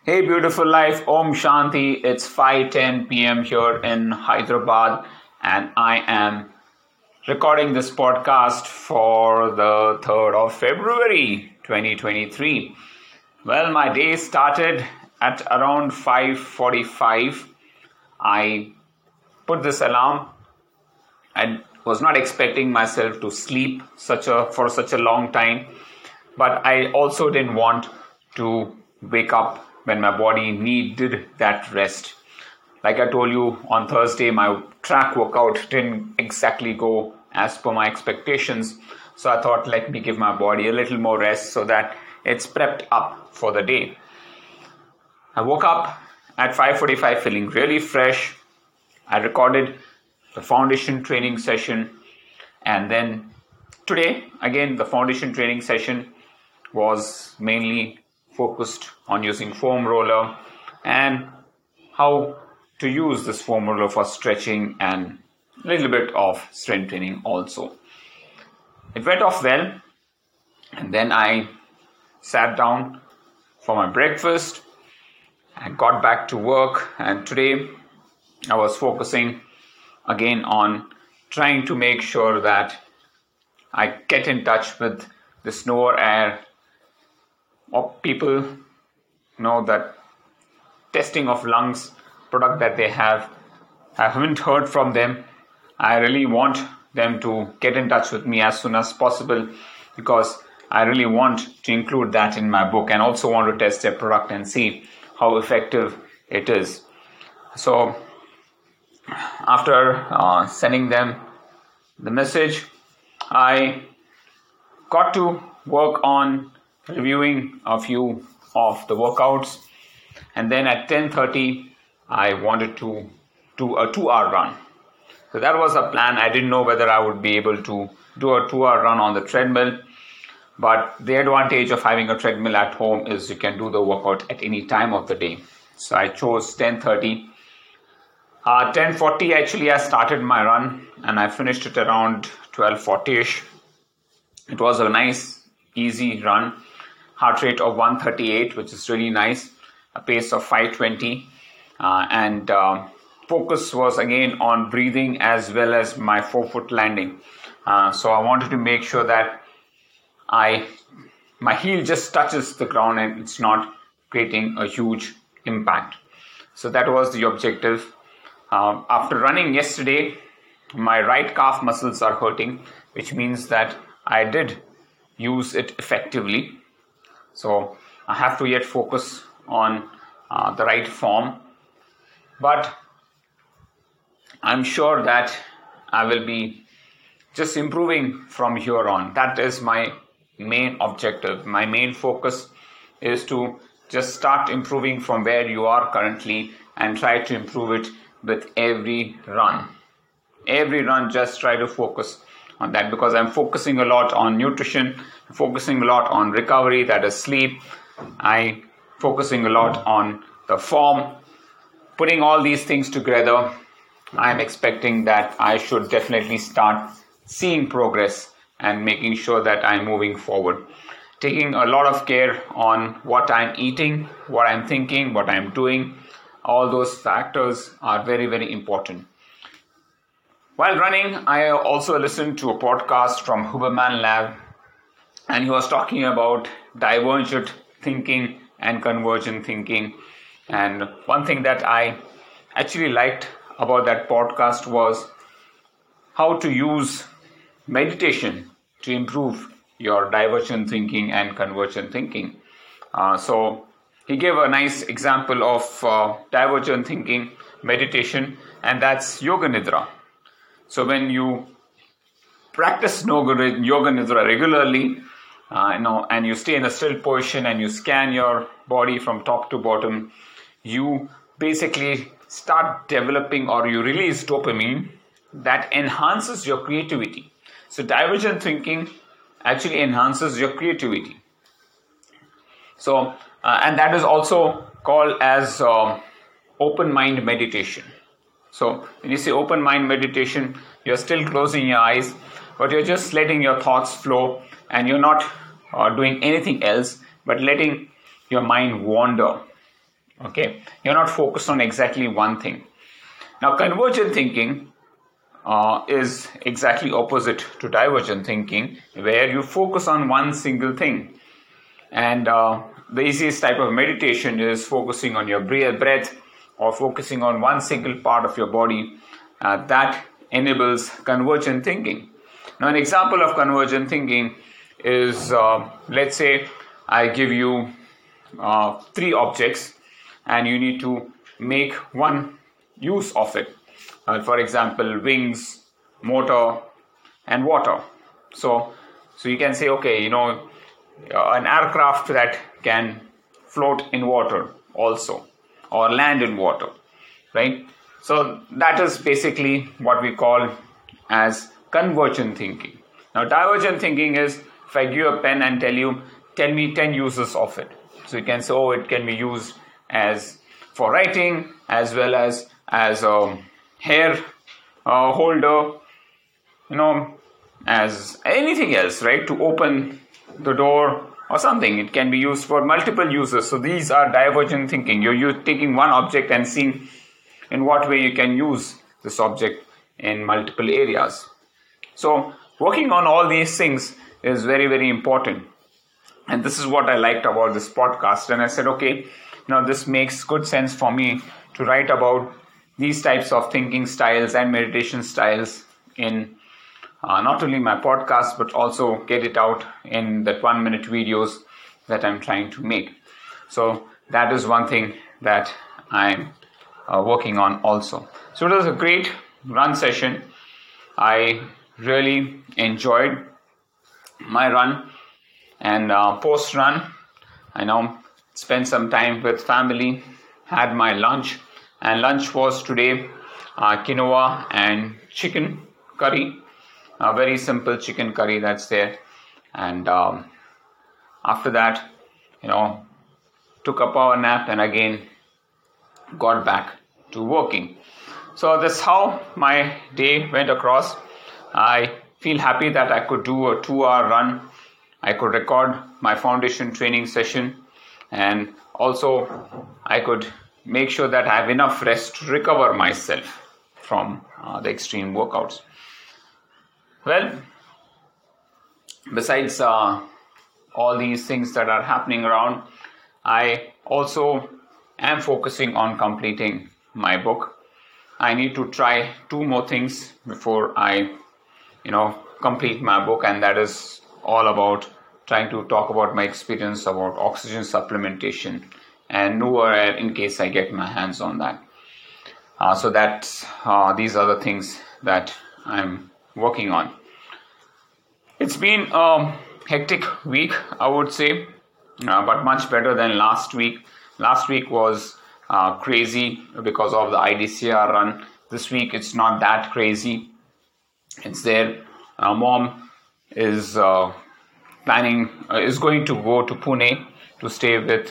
Hey, beautiful life. Om Shanti. It's 5:10 p.m. here in Hyderabad, and I am recording this podcast for the 3rd of February 2023. Well, my day started at around 5:45. I put this alarm. I was not expecting myself to sleep for such a long time, but I also didn't want to wake up when my body needed that rest. Like I told you on Thursday, my track workout didn't exactly go as per my expectations. So I thought, let me give my body a little more rest so that it's prepped up for the day. I woke up at 5:45 feeling really fresh. I recorded the foundation training session, and then today again the foundation training session was mainly focused on using foam roller and how to use this foam roller for stretching and a little bit of strength training also. It went off well, and then I sat down for my breakfast and got back to work, and today I was focusing again on trying to make sure that I get in touch with the Snow Air people. Know that testing of lungs product that they have. I haven't heard from them. I really want them to get in touch with me as soon as possible because I really want to include that in my book and also want to test their product and see how effective it is. So after sending them the message, I got to work on reviewing a few of the workouts, and then at 10:30 I wanted to do a 2-hour run. So that was a plan. I didn't know whether I would be able to do a 2-hour run on the treadmill, but the advantage of having a treadmill at home is you can do the workout at any time of the day. So I chose 10:30. 10:40 actually I started my run and I finished it around 12:40ish. It was a nice easy run. Heart rate of 138, which is really nice, a pace of 520, and focus was again on breathing as well as my forefoot landing. So I wanted to make sure that my heel just touches the ground and it's not creating a huge impact. So that was the objective. After running yesterday, my right calf muscles are hurting, which means that I did use it effectively. So I have to yet focus on the right form, but I'm sure that I will be just improving from here on. That is my main objective. My main focus is to just start improving from where you are currently and try to improve it with every run. Every run, just try to focus on that because I'm focusing a lot on nutrition, focusing a lot on recovery, that is sleep. I'm focusing a lot on the form. Putting all these things together, I'm expecting that I should definitely start seeing progress and making sure that I'm moving forward. Taking a lot of care on what I'm eating, what I'm thinking, what I'm doing. All those factors are very, very important. While running, I also listened to a podcast from Huberman Lab, and he was talking about divergent thinking and convergent thinking. And one thing that I actually liked about that podcast was how to use meditation to improve your divergent thinking and convergent thinking. So he gave a nice example of divergent thinking meditation, and that's Yoga Nidra. So when you practice Yoga Nidra regularly, and you stay in a still position and you scan your body from top to bottom, you basically start developing or you release dopamine that enhances your creativity. So divergent thinking actually enhances your creativity. So, and that is also called as open mind meditation. So when you say open mind meditation, you're still closing your eyes, but you're just letting your thoughts flow and you're not doing anything else but letting your mind wander. Okay, you're not focused on exactly one thing. Now, convergent thinking is exactly opposite to divergent thinking, where you focus on one single thing. And the easiest type of meditation is focusing on your breath or focusing on one single part of your body. That enables convergent thinking. Now, an example of convergent thinking is, let's say I give you three objects and you need to make one use of it. For example, wings, motor, and water. So you can say, okay, an aircraft that can float in water also, or land in water, right? So that is basically what we call as convergent thinking. Now, divergent thinking is if I give you a pen and tell me 10 uses of it. So you can say, oh, it can be used as for writing as well as a hair holder, as anything else, right? To open the door or something. It can be used for multiple uses. So these are divergent thinking. You're taking one object and seeing in what way you can use this object in multiple areas. So working on all these things is very, very important. And this is what I liked about this podcast. And I said, okay, this makes good sense for me to write about these types of thinking styles and meditation styles in not only my podcast, but also get it out in the 1-minute videos that I'm trying to make. So that is one thing that I'm working on also. So it was a great run session. I really enjoyed my run, and post run, I now spent some time with family, had my lunch, and lunch was today quinoa and chicken curry. A very simple chicken curry that's there. And after that, took a power nap and again got back to working. So that's how my day went across. I feel happy that I could do a 2-hour run. I could record my foundation training session, and also I could make sure that I have enough rest to recover myself from the extreme workouts. Well, besides all these things that are happening around, I also am focusing on completing my book. I need to try 2 more things before I, complete my book, and that is all about trying to talk about my experience about oxygen supplementation and Nuva Air in case I get my hands on that. So that's these are the things that I'm working on. It's been a hectic week, I would say, but much better than last week. Last week was crazy because of the IDCR run. This week it's not that crazy. It's there. Mom is is going to go to Pune to stay with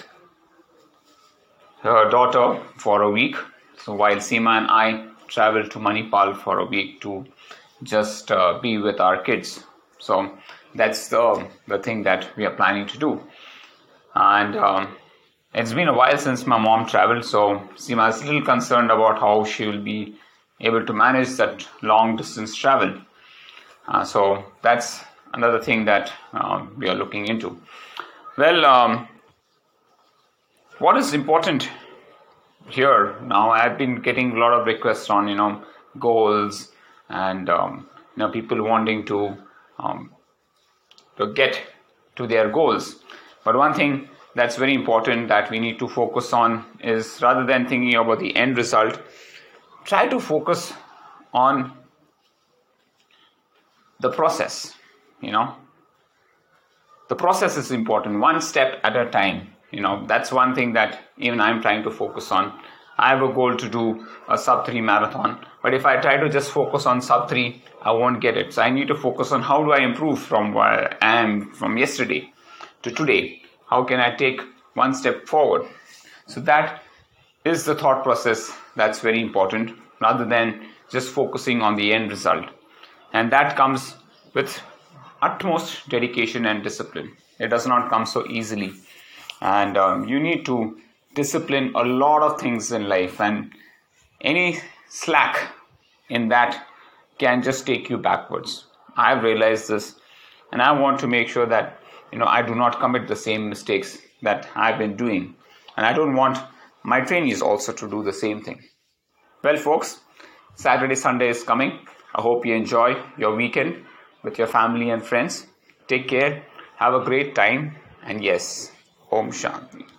her daughter for a week. So while Seema and I travel to Manipal for a week to just be with our kids. So that's the thing that we are planning to do. And it's been a while since my mom traveled, so Seema is a little concerned about how she will be able to manage that long distance travel. So that's another thing that we are looking into. Well, what is important here now? I've been getting a lot of requests on goals and people wanting to get to their goals. But one thing that's very important that we need to focus on is, rather than thinking about the end result, try to focus on the process. The process is important, one step at a time. That's one thing that even I'm trying to focus on. I have a goal to do a sub-3 marathon, but if I try to just focus on sub-3, I won't get it. So I need to focus on how do I improve from where I am from yesterday to today. How can I take one step forward? So that is the thought process that's very important, rather than just focusing on the end result. And that comes with utmost dedication and discipline. It does not come so easily. And you need to discipline a lot of things in life, and any slack in that can just take you backwards. I've realized this, and I want to make sure that I do not commit the same mistakes that I've been doing, and I don't want my trainees also to do the same thing. Well, folks, Saturday, Sunday is coming. I hope you enjoy your weekend with your family and friends. Take care, have a great time, and yes, Om Shanti.